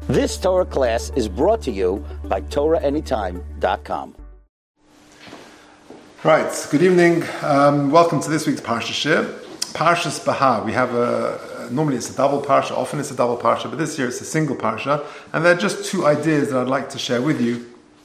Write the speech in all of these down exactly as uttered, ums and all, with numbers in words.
This Torah class is brought to you by Torah Anytime dot com. Right, good evening. Um, welcome to this week's Parsha Shir. Parshas Bahar. We have a, normally it's a double Parsha, often it's a double Parsha, but this year it's a single Parsha. And there are just two ideas that I'd like to share with you.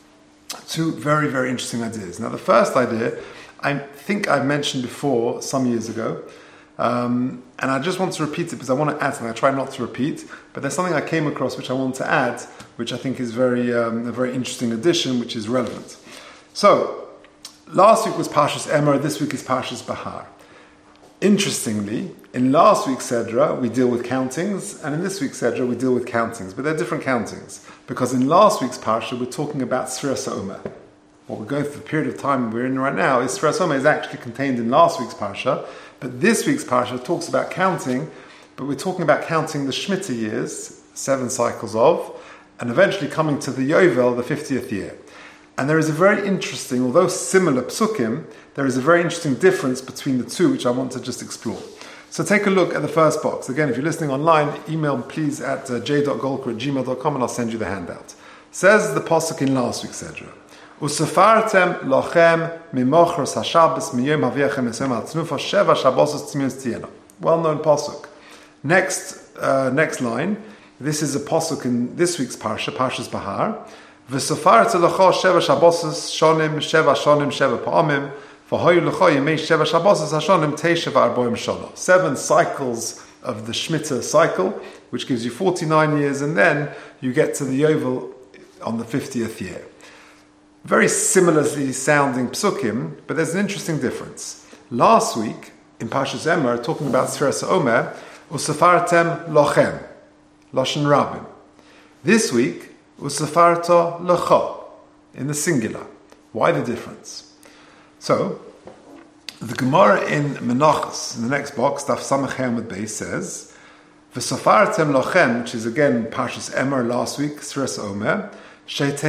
Two very, very interesting ideas. Now the first idea, I think I mentioned before some years ago, um, and I just want to repeat it because I want to add something. I try not to repeat, but there's something I came across which I want to add, which I think is very um, a very interesting addition, which is relevant. So, last week was Parshas Emor, this week is Parshas Bahar. Interestingly, in last week's Sedra, we deal with countings, and in this week's Sedra, we deal with countings, but they're different countings. Because in last week's Parsha, we're talking about Sfiras HaOmer. What we're going through the period of time we're in right now is Sfiras HaOmer is actually contained in last week's Parsha, but this week's Parsha talks about counting, but we're talking about counting the Shemitah years, seven cycles of, and eventually coming to the Yovel, the fiftieth year. And there is a very interesting, although similar psukim, there is a very interesting difference between the two, which I want to just explore. So take a look at the first box. Again, if you're listening online, email please at uh, j dot golker at gmail dot com and I'll send you the handout. Says the pasuk in last week's Sedra. Usafartem lochem mimochros hashabbos miyom haviachem esem al tznufa sheva shabbosos tzmius tiena. Well-known pasuk. Next, uh, next line. This is a pasuk in this week's parsha, Parshas Bahar. V'sofartem locho sheva shabbosos shonim sheva shonim sheva pa'amim v'hoyu locho yemei sheva shabbosos hashonim teisha v'arboim shono. Seven cycles of the Shemitah cycle, which gives you forty-nine years, and then you get to the Yovel on the fiftieth year. Very similarly sounding psukim, but there's an interesting difference. Last week, in Parshas Emor, talking about Sfiras HaOmer, Usafartem lochem, Lashon Rabim. This week, Usafarto locho, in the singular. Why the difference? So, the Gemara in Menachos, in the next box, Daf Samach Hamad Beis, says, V'safartem lochem, which is again Parshas Emor last week, Sfiras HaOmer, this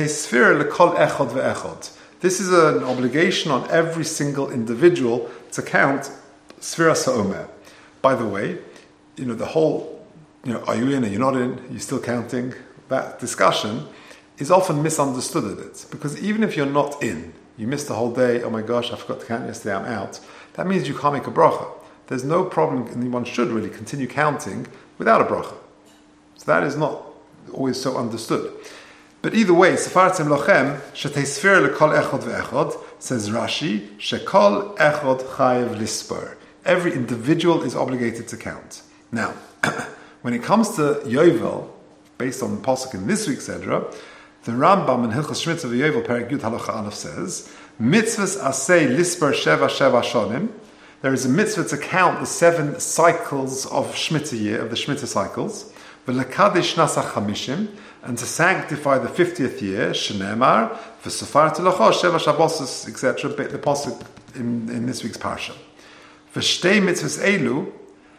is an obligation on every single individual to count Sfiras HaOmer. By the way, you know, the whole, you know, are you in, are you not in, are you still counting? That discussion is often misunderstood at it. Because even if you're not in, you missed the whole day, oh my gosh, I forgot to count yesterday, I'm out. That means you can't make a bracha. There's no problem, and one should really continue counting without a bracha. So that is not always so understood. But either way, Sefartim lochem shetesfir lekol echod ve'echod, says Rashi, shekol echod chayev lispor. Every individual is obligated to count. Now, when it comes to Yovel, based on the pasuk in this week's Sedra, the Rambam in Hilchos Shemitah v'Yovel Perek Yud Halacha Aleph says, mitzvahs asay lispor sheva sheva shonim. There is a mitzvah to count the seven cycles of Shemitah year, of the Shemitah cycles, v'lekadesh nasa chamishim, and to sanctify the fiftieth year, Shenemar, V'sofar Telocho, Sheva Shabbosos, et cetera, the pasuk in, in this week's parsha. V'shtei mitzvahs elu,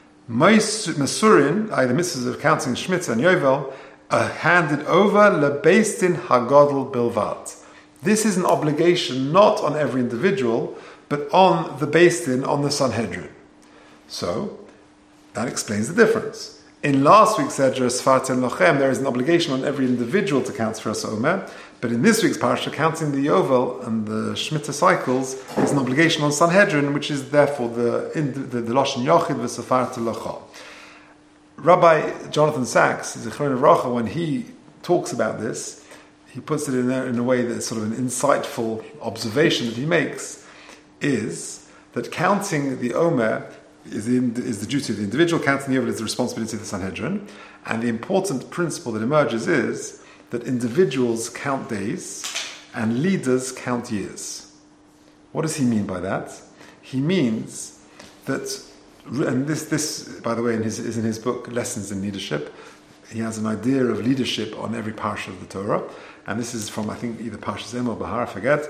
Mesurin, the mitzvahs of counting Shemitah and Yovel, are handed over lebeis din hagadol bilvat. This is an obligation not on every individual, but on the beis din, on the Sanhedrin. So, that explains the difference. In last week's Sedra, Sfartem Lochem, there is an obligation on every individual to count Sfiras HaOmer, but in this week's Parsha, counting the Yovel and the Shemitah cycles is an obligation on Sanhedrin, which is therefore the the, the Lashon Yochid v'Sfartem Locho. Rabbi Jonathan Sachs, Zichron Avracha, when he talks about this, he puts it in a, in a way that's sort of an insightful observation that he makes, is that counting the Omer Is the, is the duty of the individual, counting the Yovel is the responsibility of the Sanhedrin, and the important principle that emerges is that individuals count days and leaders count years. What does he mean by that? He means that, and this, this by the way, in his, is in his book Lessons in Leadership. He has an idea of leadership on every parsha of the Torah, and this is from I think either Parshas Emor or Bahar, I forget.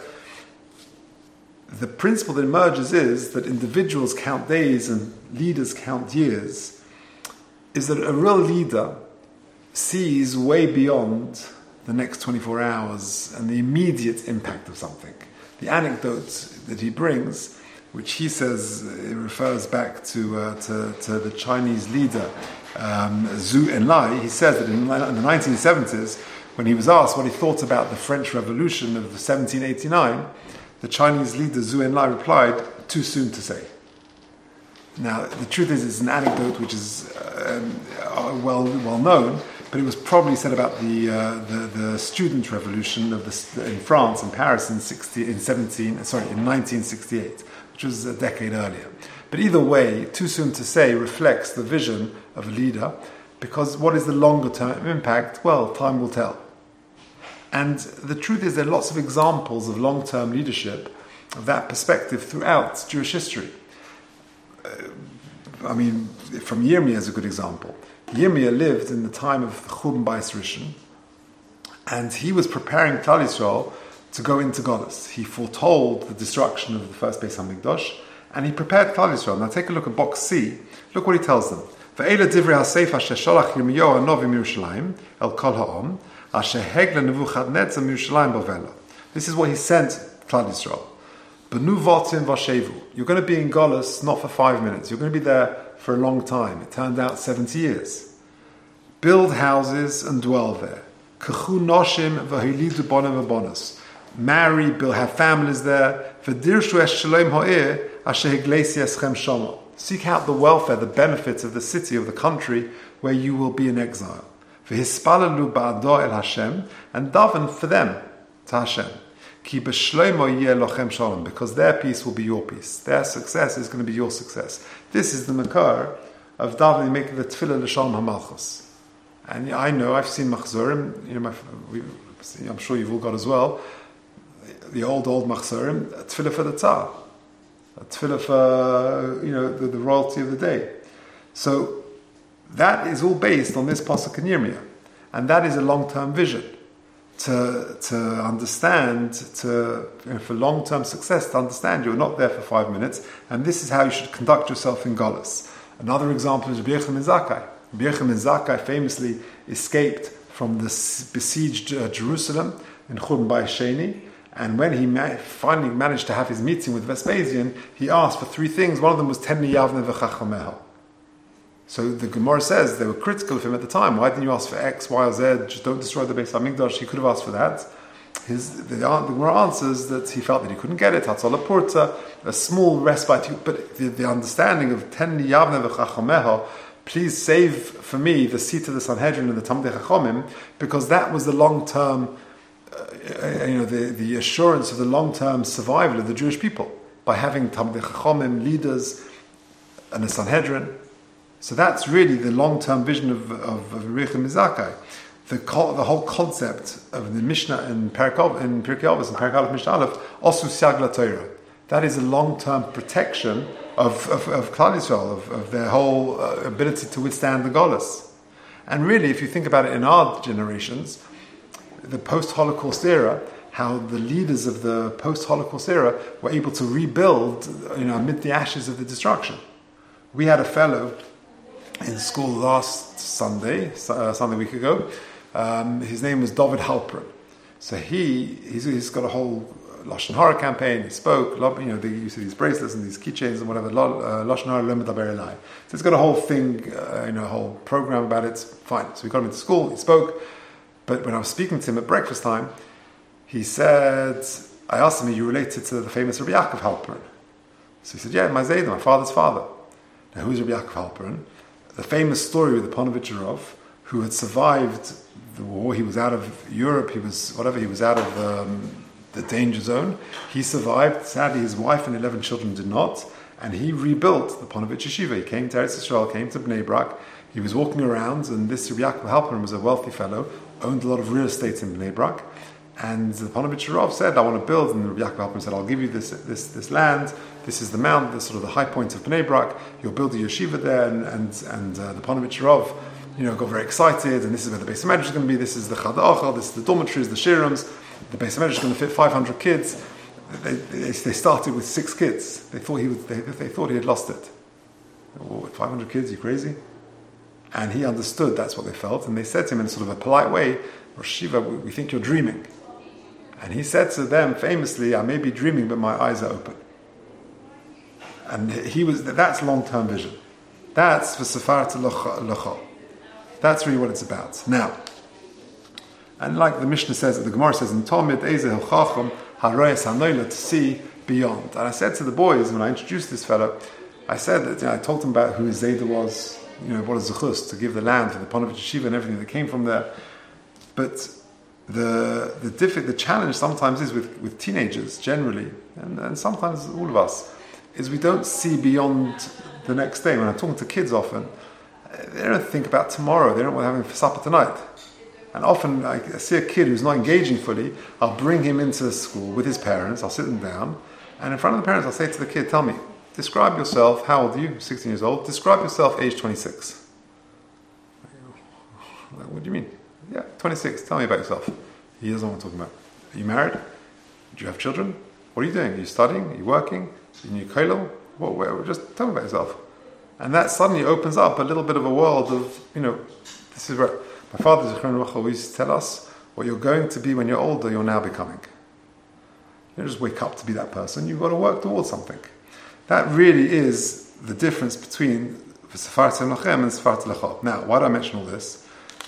The principle that emerges is that individuals count days and leaders count years, is that a real leader sees way beyond the next twenty-four hours and the immediate impact of something. The anecdote that he brings, which he says it refers back to uh, to, to the Chinese leader um, Zhou Enlai, he says that in, in the nineteen seventies, when he was asked what he thought about the French Revolution of seventeen eighty-nine, the Chinese leader Zhou Enlai replied, "Too soon to say." Now, the truth is, it's an anecdote which is um, well well known, but it was probably said about the uh, the, the student revolution of the, in France, in Paris, in sixty in seventeen sorry in nineteen sixty-eight, which was a decade earlier. But either way, too soon to say reflects the vision of a leader, because what is the longer term impact? Well, time will tell. And the truth is, there are lots of examples of long term leadership of that perspective throughout Jewish history. I mean, from Yirmiyah is a good example. Yirmiyah lived in the time of the Churban Bayis Rishon, and he was preparing Klal Yisrael to go into Golus. He foretold the destruction of the first Beis Hamikdash, and he prepared Klal Yisrael. Now take a look at box C. Look what he tells them. Ve'ela divrei haseif asher sholach Yirmiyahu hanavi miYerushalayim el kol ha'am asher hegla Nebuchadnezzar miYerushalayim bavela. This is what he sent Klal Yisrael. B'nu votim v'shevu. You're going to be in Golus not for five minutes. You're going to be there for a long time. It turned out seventy years. Build houses and dwell there. K'chu noshim v'hilidu bonim v'bonos. Marry, build, have families there. V'dirshu es shalom ha'ir asher higlesi eschem shama. Seek out the welfare, the benefits of the city, of the country where you will be in exile. V'hispalalu ba'ado el Hashem, and daven for them to Hashem. Ki b'shlomo yeh lochem shalom, because their peace will be your peace. Their success is going to be your success. This is the makar of davening, making the tefillah l'shalom hamalchus. And I know, I've seen machzorim, you know, my, we, I'm sure you've all got as well, the old, old machzorim, tefillah for the tzar. A tefillah for, you know, the, the royalty of the day. So that is all based on this pasuk in Yirmiyah, and that is a long-term vision to to understand, to you know, for long-term success, to understand you're not there for five minutes, and this is how you should conduct yourself in Golus. Another example is Rabbi Yochanan ben Zakkai. Rabbi Yochanan ben Zakkai famously escaped from the besieged uh, Jerusalem in Churban Bayis Sheni. And when he ma- finally managed to have his meeting with Vespasian, he asked for three things. One of them was Ten li yavne v'chachameha. So the Gemara says they were critical of him at the time. Why didn't you ask for X, Y, or Z? Just don't destroy the Beis Hamikdash. He could have asked for that. His, the, the Gemara answers that he felt that he couldn't get it. Hatzalah Purta, a small respite. But the, the understanding of Ten li yavne v'chachameha, please save for me the seat of the Sanhedrin and the Talmidei Chachamim, because that was the long-term Uh, you know, the, the assurance of the long-term survival of the Jewish people by having Talmidei Chachamim, leaders, and a Sanhedrin. So that's really the long-term vision of, of, of Rabbi Yochanan ben Zakkai. The, the whole concept of the Mishnah in Pirkei in Pirkei Avos and Perek Aleph Mishnah Aleph, Osu Siag LaTorah. That is a long-term protection of, of, of Klal Yisrael, of, of their whole uh, ability to withstand the Golus. And really, if you think about it in our generations, the post-Holocaust era, how the leaders of the post-Holocaust era were able to rebuild, you know, amid the ashes of the destruction. We had a fellow in school last Sunday, uh, Sunday week ago. Um, his name was David Halperin. So he he's, he's got a whole Lashon Hara campaign. He spoke, you know, they used these bracelets and these keychains and whatever. Lashon Hara lo medaber elai. So he's got a whole thing, uh, you know, a whole program about it. Fine. So we got him into school. He spoke. But when I was speaking to him at breakfast time, he said, I asked him, are you related to the famous Rabbi Yaakov Halperin? So he said, yeah, my Zayda, my father's father. Now, who's Rabbi Yaakov Halperin? The famous story with the Ponevezher Rav, who had survived the war. He was out of Europe, he was, whatever, he was out of um, the danger zone. He survived. Sadly, his wife and eleven children did not. And he rebuilt the Ponevezher Yeshiva. He came to Eretz Yisrael, came to Bnei Brak. He was walking around, and this Rabbi Yaakov Halperin was a wealthy fellow, owned a lot of real estate in Bnei Brak, and the Ponevezher Rav said, I want to build, and Rabbi Yaakov Halperin said, I'll give you this this this land, this is the mount, this sort of the high point of Bnei Brak, you'll build a yeshiva there, and and, and uh, the Ponevezher Rav, you know, got very excited, and this is where the Beis HaMedrash is going to be, this is the Chad Achal, this is the dormitories, the shirums, the Beis HaMedrash is going to fit five hundred kids. They, they, they started with six kids. They thought he was, they, they thought he had lost it. Oh, five hundred kids, you crazy? And he understood that's what they felt, and they said to him in sort of a polite way, Rosh Yeshiva, we, we think you're dreaming. And he said to them famously, I may be dreaming, but my eyes are open. And he was, that's long-term vision. That's for Sefarat L'cha. That's really what it's about. Now, and like the Mishnah says, the Gemara says in Talmud, Eizeh Chacham Haroyes Hanoila, to see beyond. And I said to the boys when I introduced this fellow, I said that, you know, I told them about who his Zayda was, you know, what is Zechus, to give the land for the Ponevezh Yeshiva and everything that came from there. But the the diff- the challenge sometimes is with, with teenagers generally, and, and sometimes all of us, is we don't see beyond the next day. When I'm talking to kids often, they don't think about tomorrow, they don't know what they're having for supper tonight. And often I see a kid who's not engaging fully, I'll bring him into school with his parents, I'll sit them down, and in front of the parents I'll say to the kid, tell me, describe yourself, how old are you? sixteen years old. Describe yourself age twenty-six. What do you mean? Yeah, twenty-six. Tell me about yourself. He doesn't know what I'm talking about. Are you married? Do you have children? What are you doing? Are you studying? Are you working? Are you in kollel? What, where? Just tell me about yourself. And that suddenly opens up a little bit of a world of, you know, this is where my father Zichron Ruchel used to tell us, what you're going to be when you're older, you're now becoming. You don't just wake up to be that person. You've got to work towards something. That really is the difference between Sefarat Lachem and Sefarat Lechot. Now, why do I mention all this?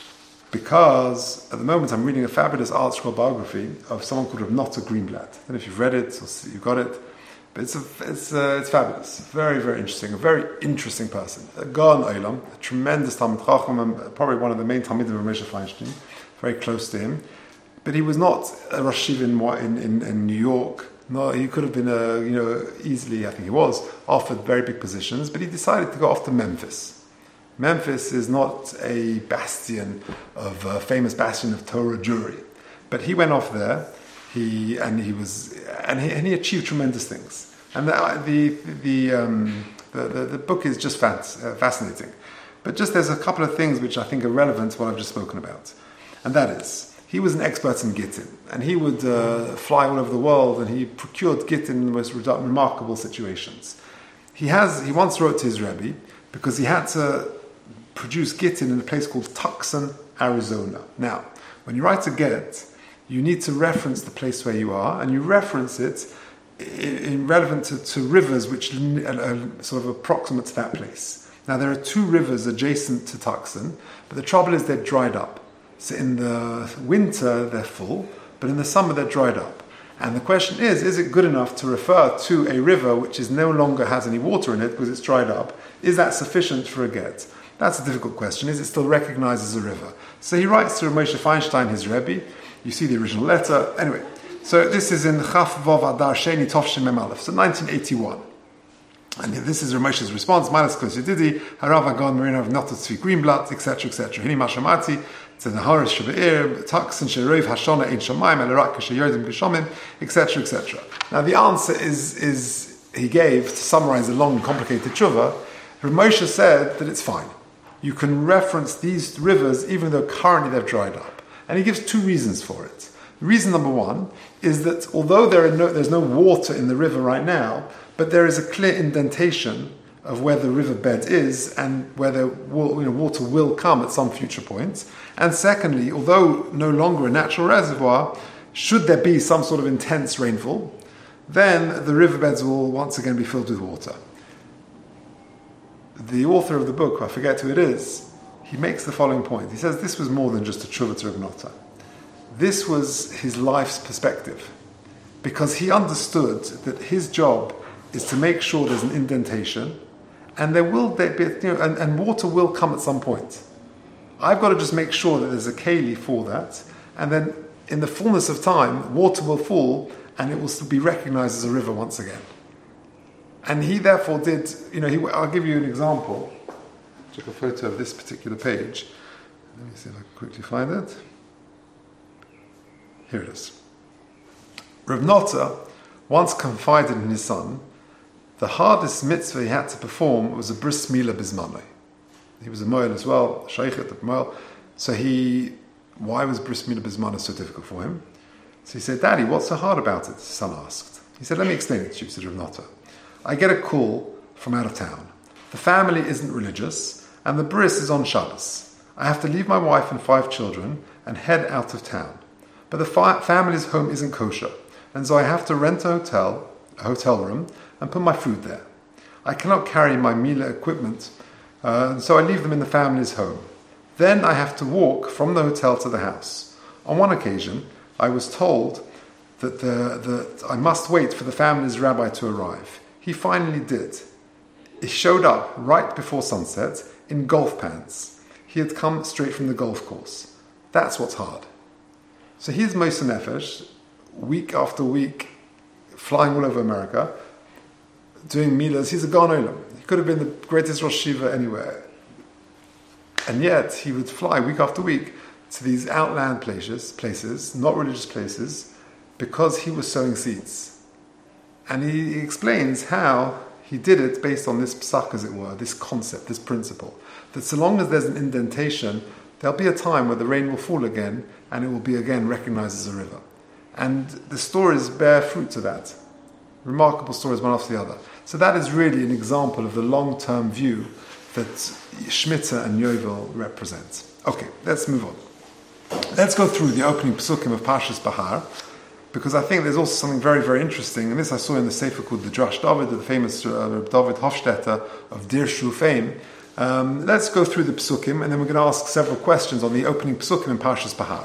Because at the moment I'm reading a fabulous art scroll biography of someone called Rav Nota Greenblatt. I don't know if you've read it or you've got it, but it's a, it's uh, it's fabulous. Very, very interesting. A very interesting person. A Gaon Olam, a tremendous Talmid Chacham, and probably one of the main Talmidim of Moshe Feinstein, very close to him. But he was not a Rosh Yeshiva in, in, in New York. No, he could have been, a, you know, easily, I think he was, offered very big positions, but he decided to go off to Memphis. Memphis is not a bastion of a famous bastion of Torah Jewry, but he went off there. He and he was and he, and he achieved tremendous things. And the the the, um, the, the, the book is just fast, uh, fascinating. But just there's a couple of things which I think are relevant to what I've just spoken about, and that is he was an expert in Gittin, and he would uh, fly all over the world, and he procured Gittin in the most remarkable situations. He has he once wrote to his Rebbe because he had to produce Gittin in a place called Tucson, Arizona. Now, when you write a get, you need to reference the place where you are, and you reference it in, in relevant to, to rivers which are, are sort of approximate to that place. Now, there are two rivers adjacent to Tucson, but the trouble is they're dried up. So in the winter, they're full, but in the summer, they're dried up. And the question is, is it good enough to refer to a river which is no longer has any water in it because it's dried up? Is that sufficient for a get? That's a difficult question. Is it still recognized as a river? So he writes to Moshe Feinstein, his Rebbe. You see the original letter. Anyway, so this is in Chaf Vov Adar Sheni Tovshin Mem Aleph, so nineteen eighty-one. And this is Moshe's response. Manas Kosididi, Harav Agon Marina of Nota Tzvi Greenblatt, et cetera, et cetera. Hini Mashamati, to the Horace Shabeir, Tux and Sherov Hashona Ein Shamayim, Elarak Kashayodim Geshomim, et cetera, et cetera. Now the answer is is he gave to summarize a long and complicated tshuva. Moshe said that it's fine. You can reference these rivers even though currently they've dried up. And he gives two reasons for it. Reason number one is that although there are no, there's no water in the river right now, but there is a clear indentation of where the riverbed is and where the you know, water will come at some future point. And secondly, although no longer a natural reservoir, should there be some sort of intense rainfall, then the riverbeds will once again be filled with water. The author of the book, I forget who it is, he makes the following point. He says this was more than just a tshuva to Rav Nota. This was his life's perspective, because he understood that his job is to make sure there's an indentation, and there will be, you know, and, and water will come at some point. I've got to just make sure that there's a keli for that, and then in the fullness of time, water will fall, and it will be recognized as a river once again. And he therefore did, you know, he, I'll give you an example. I took a photo of this particular page. Let me see if I can quickly find it. Here it is. Rav Nota once confided in his son, the hardest mitzvah he had to perform was a bris milah bizmanoi. He was a moel as well, sheikhet the moel. So he, why was bris milah bizmanoi so difficult for him? So he said, Daddy, what's so hard about it? His son asked. He said, let me explain it to you, said Rav Nota. I get a call from out of town. The family isn't religious, and the bris is on Shabbos. I have to leave my wife and five children and head out of town. But the fi- family's home isn't kosher, and so I have to rent a hotel, a hotel room, and put my food there. I cannot carry my milah equipment, uh, and so I leave them in the family's home. Then I have to walk from the hotel to the house. On one occasion, I was told that, the, that I must wait for the family's rabbi to arrive. He finally did. He showed up right before sunset in golf pants. He had come straight from the golf course. That's what's hard. So he's Moshe Nefesh, week after week, flying all over America, doing milas. He's a Gan Olam. He could have been the greatest Rosh Yeshiva anywhere. And yet, he would fly week after week to these outland places, places, not religious places, because he was sowing seeds. And he explains how he did it based on this psak, as it were, this concept, this principle, that so long as there's an indentation, there'll be a time where the rain will fall again, and it will be again recognized as a river. And the stories bear fruit to that. Remarkable stories, one after the other. So that is really an example of the long-term view that Shemitah and Yovel represent. Okay, let's move on. Let's go through the opening psukim of Parshas Bahar, because I think there's also something very, very interesting, and this I saw in the sefer called the Drash David, the famous uh, David Hofstetter of Dirshu fame. Um, let's go through the psukim, and then we're going to ask several questions on the opening psukim in Parshas Bahar.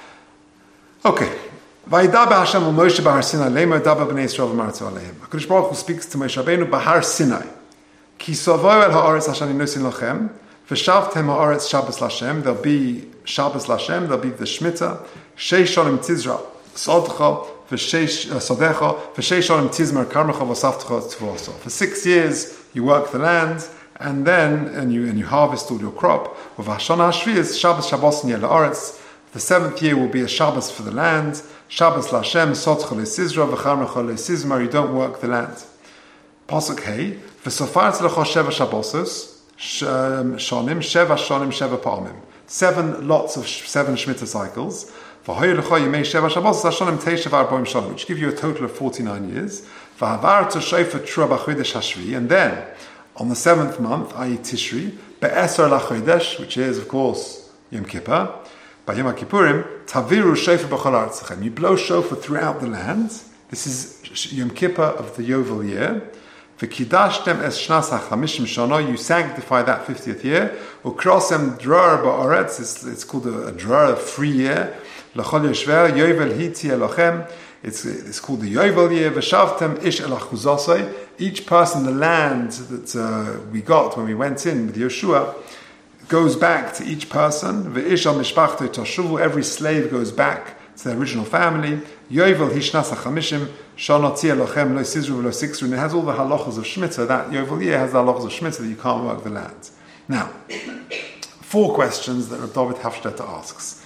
Okay. Vayidaber Hashem al Moshe Bahar Sinai Lema Daber Bnei Yisrael v'Martu Aleim. HaKadosh Baruch Hu speaks to Moshe Rabbeinu Bahar Sinai. Ki sovoy el ha'aretz asher ani nosin lachem v'shavtem ha'aretz Shabbos Lashem. There'll be Shabbos Lashem. There'll be the Shemitah. Shei shonim tizra sodcha v'shei sodecha v'shei shonim tizmar karmecha v'savtecha tvoso. For six years you work the land, and then and you and you harvest all your crop. V'hashana hashvius Shabbos Shabbos niyeh la'aretz. The seventh year will be a Shabbos for the land. Shabbos Lashem, Sotcha Le'Sizra, V'charmecha Le'Sizmar. You don't work the land. Pasuk Hey, V'sofar tzlecha Sheva Shabbosos, Shonim, Sheva Shonim, Sheva Pa'amim. Seven lots of sh- seven Shemitah cycles. V'hoy lecha Yimei Sheva Shabbosos, Hashonim Teisha V'arboim Shonim, which give you a total of forty-nine years. V'havar to Shofar Trua B'chodesh Hashvi, and then on the seventh month, that is. Tishri, Be'eser LaChodesh, which is of course Yom Kippur. By Yom Kippurim, Taviru Shofar b'chol artzachem. You blow shofar throughout the land. This is Yom Kippur of the Yovel year. V'kidashtem es shnas ha'chamishim shana. You sanctify that fiftieth year. Ukrosem drar ba'aretz. It's, it's called a, a drar, a free year. L'chol yoshver Yovel hiti elochem. It's it's called the Yovel year. V'shavtem ish elachuzosai. Each person, the land that uh, we got when we went in with Yeshua, goes back to each person. Ve'ishal mishpachto toshuvu. Every slave goes back to their original family. Yovel hishnas hachamishim shana tzia lochem lo sizru v'lo siksru. And it has all the halachas of Shemitah. That Yovel year has the halachas of Shemitah that you can't work the land. Now, four questions that Rav David Hofstetter asks.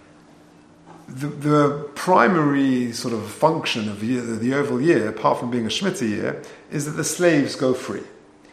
The, the primary sort of function of the, the Yovel year, apart from being a Shemitah year, is that the slaves go free.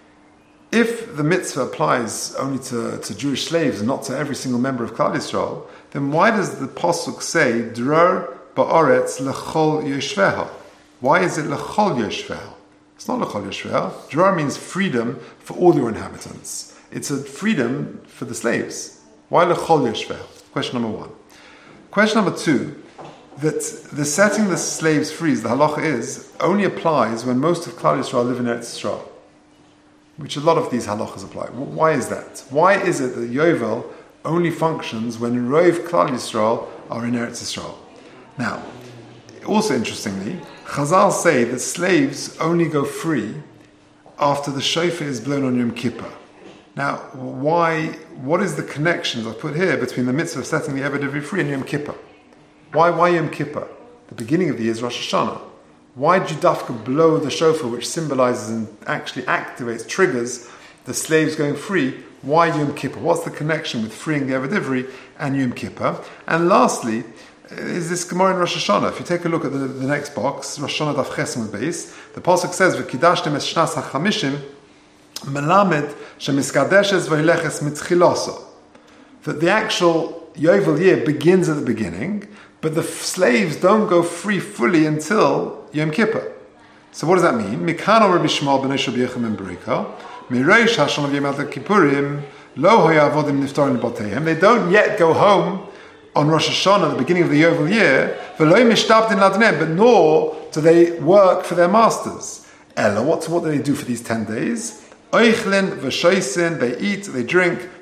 If the mitzvah applies only to, to Jewish slaves and not to every single member of Klal Yisrael, then why does the pasuk say Drar ba'aretz lechol yoshveha? Why is it lechol yoshveha? It's not lechol yoshveha. Drar means freedom for all your inhabitants. It's a freedom for the slaves. Why lechol yoshveha? Question number one. Question number two, that the setting the slaves free, the halacha is, only applies when most of Klal Yisrael live in Eretz Yisrael, which a lot of these halachas apply. Why is that? Why is it that Yovel only functions when Rov Klal Yisrael are in Eretz Yisrael? Now, also interestingly, Chazal say that slaves only go free after the shofar is blown on Yom Kippur. Now, why? What is the connection, as I put here, between the mitzvah of setting the Eved Ivri free and Yom Kippur? Why, why Yom Kippur? The beginning of the year is Rosh Hashanah. Why did you dafka blow the shofar, which symbolizes and actually activates, triggers the slaves going free? Why Yom Kippur? What's the connection with freeing the Eved Ivri and Yom Kippur? And lastly, is this Gemara in Rosh Hashanah? If you take a look at the, the next box, Rosh Hashanah daf chesed base, the pasuk says, "V'kidashtem es shnas hachamishim melamed shemiskadeshes v'hileches mitchiloso." That the actual Yovel year begins at the beginning, but the slaves don't go free fully until Yom Kippur. So what does that mean? Mikano Rabbi Shmuel ben Yosha b'Yechim ben Berika, Mireish Hashanah v'Yom Kippurim, lo hoya avodim niftarim b'bateihem. They don't yet go home on Rosh Hashanah, the beginning of the Yovel year, v'lo mishtabdin ladnem, but nor do they work for their masters. Ella, what, what do they do for these ten days? Oichlin v'shoisin, they eat, they drink,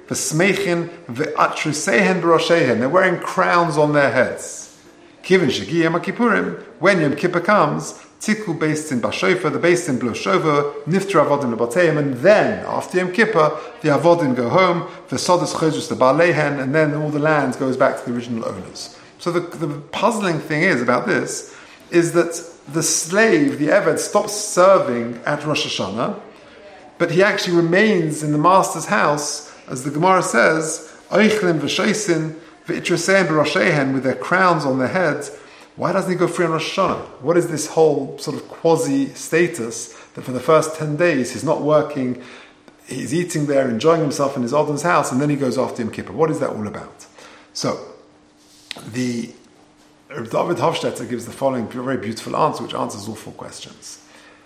v'smeichin v'atrusehen b'roshehen. They're wearing crowns on their heads. Kivin shegi Yom Kippurim, when Yom Kippur comes, tiku based in bashofa, the based in blow shofar, nifter avodim lebateim, and then after Yom Kippur, the avodim go home, v'sodas chozus the balehen, and then all the land goes back to the original owners. So the, the puzzling thing is about this is that the slave, the Eved, stops serving at Rosh Hashanah, but he actually remains in the master's house, as the Gemara says, Oichlin v'sheisin v'itrasein b'roshehen, with their crowns on their heads. Why doesn't he go free on Rosh Hashanah? What is this whole sort of quasi-status that for the first ten days he's not working, he's eating there, enjoying himself in his Odin's house, and then he goes after Yom Kippur? What is that all about? So, the David Hofstetter gives the following very beautiful answer, which answers all four questions.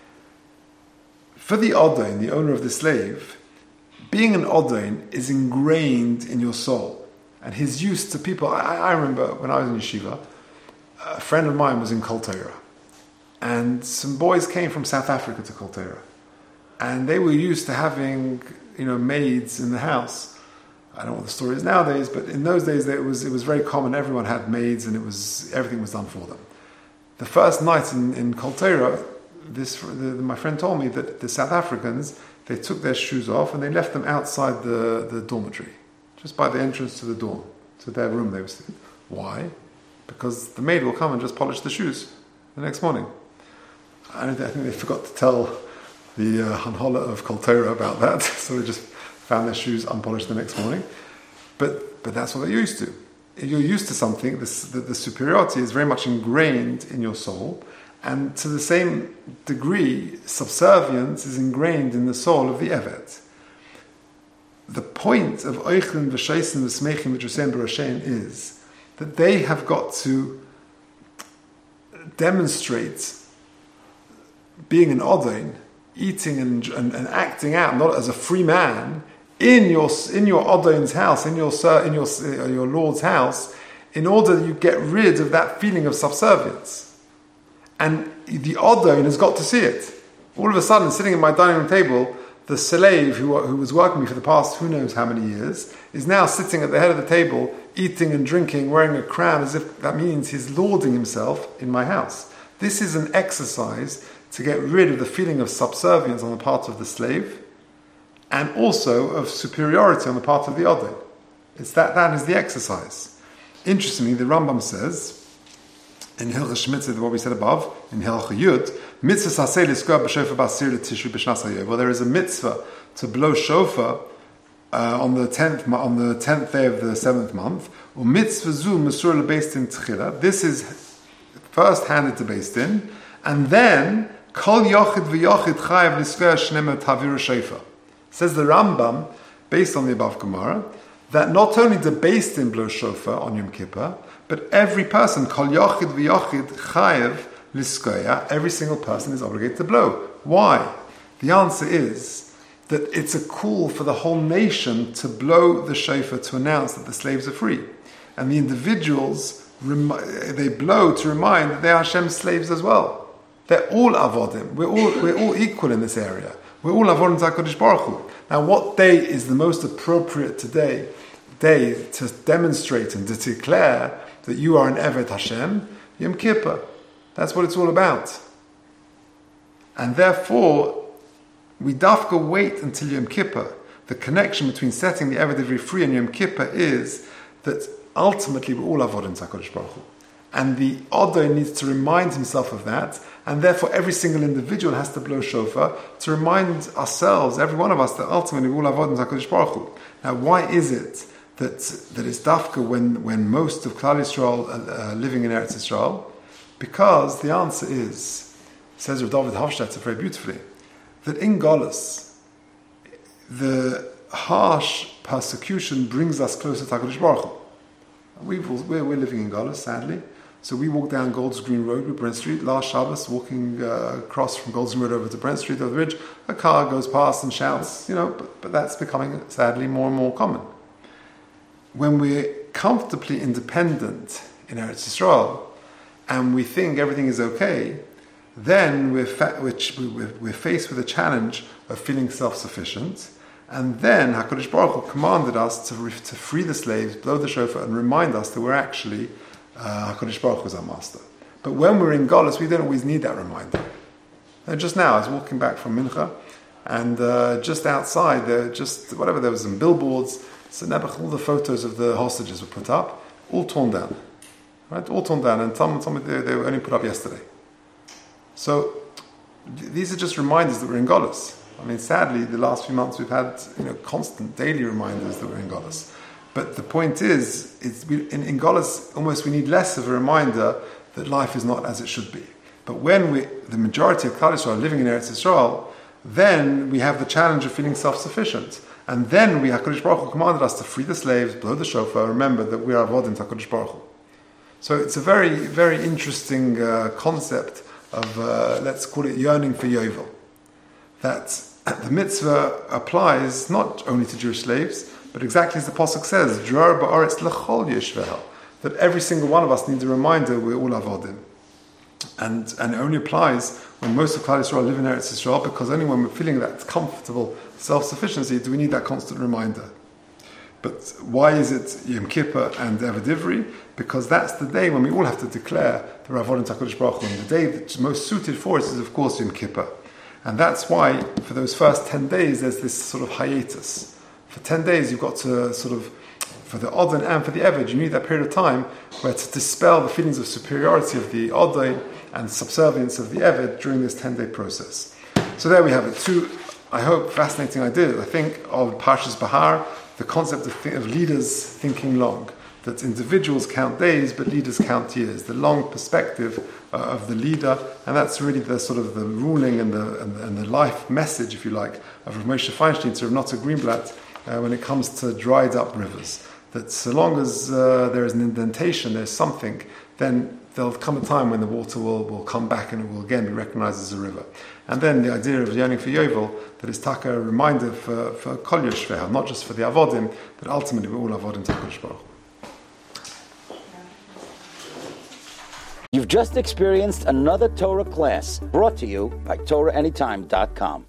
For the Odain, the owner of the slave, being an Odain is ingrained in your soul. And his use to people, I, I remember when I was in yeshiva, a friend of mine was in Kol Torah, and some boys came from South Africa to Kol Torah, and they were used to having, you know, maids in the house. I don't know what the story is nowadays, but in those days it was it was very common. Everyone had maids, and it was everything was done for them. The first night in, in Kol Torah, this the, my friend told me that the South Africans, they took their shoes off and they left them outside the, the dormitory, just by the entrance to the dorm, to their room they were sitting. Why? Because the maid will come and just polish the shoes the next morning. I, I think they forgot to tell the uh, Hanhola of Kol Torah about that, so they just found their shoes unpolished the next morning. But but that's what they're used to. If you're used to something, this, the, the superiority is very much ingrained in your soul, and to the same degree, subservience is ingrained in the soul of the Eved. The point of Oichlin v'sheisin v'smeichin v'trasein b'roshehen is that they have got to demonstrate being an Odain, eating and, and, and acting out, not as a free man, in your in your Odain's house, in your in your uh, your Lord's house, in order that you get rid of that feeling of subservience. And the Odain has got to see it. All of a sudden, sitting at my dining room table, the slave who, who was working me for the past who knows how many years is now sitting at the head of the table, eating and drinking, wearing a crown, as if that means he's lording himself in my house. This is an exercise to get rid of the feeling of subservience on the part of the slave, and also of superiority on the part of the Odain. It's that that is the exercise. Interestingly, the Rambam says in Hilchos Shmitzah, what we said above, in Hilchos Yud, mitzvah saseh liskor b'shofar b'asir l'tishri b'shnas hayov. Well, there is a mitzvah to blow shofar uh, on the tenth on the tenth day of the seventh month. Or mitzvah zu mesur lebeis din tchila. This is first handed to Beis Din, and then kol yochid v'yochid chayav liskor shnei taviru shofar. Says the Rambam, based on the above Gemara, that not only do Beis Din blow shofar on Yom Kippur, but every person, kol yochid v'yochid chayav liskoya, every single person is obligated to blow. Why? The answer is that it's a call for the whole nation to blow the shofar to announce that the slaves are free. And the individuals, they blow to remind that they are Hashem's slaves as well. They're all avodim. We're all, we're all equal in this area. We're all avodim HaKadosh Baruch Hu. Now, what day is the most appropriate today, day to demonstrate and to declare that you are an Eved Hashem? Yom Kippur. That's what it's all about. And therefore, we dafka wait until Yom Kippur. The connection between setting the Eved Ivri free and Yom Kippur is that ultimately we're all avodim HaKadosh Baruch Hu. And the Odain needs to remind himself of that, and therefore every single individual has to blow shofar to remind ourselves, every one of us, that ultimately we're all avodim HaKadosh Baruch Hu. Now, why is it that that it's dafka when, when most of Klal Yisrael are uh, living in Eretz Yisrael? Because the answer is, says Rav David Hofstetter very beautifully, that in Golus, the harsh persecution brings us closer to HaKadosh Baruch Hu. We've, we're, we're living in Golus, sadly. So we walk down Gold's Green Road with Brent Street. Last Shabbos, walking uh, across from Gold's Green Road over to Brent Street over the ridge, a car goes past and shouts, you know, but, but that's becoming, sadly, more and more common. When we're comfortably independent in Eretz Yisrael, and we think everything is okay, then we're, fa- we're, we're faced with a challenge of feeling self-sufficient, And then HaKadosh Baruch Hu commanded us to, re- to free the slaves, blow the shofar, and remind us that we're actually uh, HaKadosh Baruch Hu is our master. But when we're in Golus, we don't always need that reminder. And just now, I was walking back from Mincha, and uh, just outside, there just whatever there was some billboards. So Nebuch, all the photos of the hostages were put up, all torn down, right? All torn down, and some, some they, they were only put up yesterday. So these are just reminders that we're in Golus. I mean, sadly, the last few months we've had you know constant daily reminders that we're in Golus. But the point is, it's, we, in, in Golus, almost we need less of a reminder that life is not as it should be. But when we, the majority of Klal Yisrael are living in Eretz Yisrael, then we have the challenge of feeling self-sufficient. And then we, HaKadosh Baruch Hu commanded us to free the slaves, blow the shofar, remember that we are avodim to HaKadosh Baruch Hu. So it's a very, very interesting uh, concept of, uh, let's call it yearning for Yovel. That the mitzvah applies not only to Jewish slaves, but exactly as the Pasuk says, Dror ba'aretz lechol yeshvehel, that every single one of us needs a reminder we're all avodim. And, and it only applies when most of Klal Yisrael live in Eretz Yisrael, because only when we're feeling that comfortable self-sufficiency do we need that constant reminder. But why is it Yom Kippur and Eved Ivri? Because that's the day when we all have to declare the Avodim HaKadosh Baruch Hu. And the day that's most suited for us is, of course, Yom Kippur. And that's why, for those first ten days, there's this sort of hiatus. For ten days, you've got to sort of, for the Odin and for the Eved, you need that period of time where to dispel the feelings of superiority of the Odin and subservience of the Eved during this ten-day process. So there we have it. Two, I hope, fascinating ideas, I think, of Parshas Bahar, the concept of, th- of leaders thinking long. That individuals count days, but leaders count years. The long perspective uh, of the leader, and that's really the sort of the ruling and the and the, and the life message, if you like, of Rav Moshe Feinstein to Rav Notzer Greenblatt uh, when it comes to dried up rivers. That so long as uh, there is an indentation, there's something, then there'll come a time when the water will, will come back and it will again be recognized as a river. And then the idea of yearning for Yovel, that is taka, a reminder for, for Kol Yoshvehel, not just for the Avodim, but ultimately we're all Avodim to HaKadosh Baruch Hu. You've just experienced another Torah class brought to you by Torah Anytime dot com.